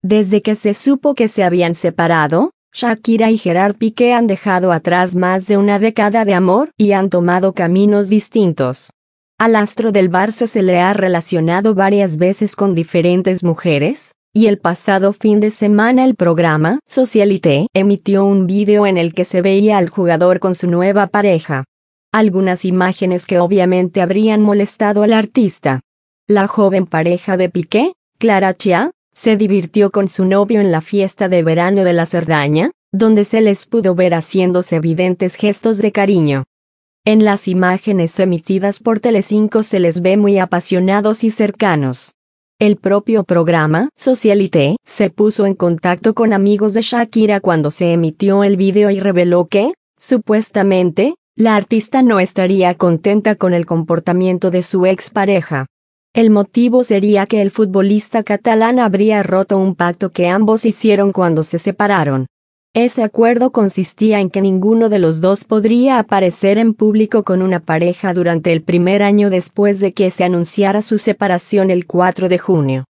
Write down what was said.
Desde que se supo que se habían separado, Shakira y Gerard Piqué han dejado atrás más de una década de amor y han tomado caminos distintos. Al astro del Barça se le ha relacionado varias veces con diferentes mujeres, y el pasado fin de semana el programa Socialité emitió un vídeo en el que se veía al jugador con su nueva pareja. Algunas imágenes que obviamente habrían molestado al artista. La joven pareja de Piqué, Clara Chia, se divirtió con su novio en la fiesta de verano de la Cerdaña, donde se les pudo ver haciéndose evidentes gestos de cariño. En las imágenes emitidas por Telecinco se les ve muy apasionados y cercanos. El propio programa Socialité se puso en contacto con amigos de Shakira cuando se emitió el vídeo y reveló que, supuestamente, la artista no estaría contenta con el comportamiento de su expareja. El motivo sería que el futbolista catalán habría roto un pacto que ambos hicieron cuando se separaron. Ese acuerdo consistía en que ninguno de los dos podría aparecer en público con una pareja durante el primer año después de que se anunciara su separación el 4 de junio.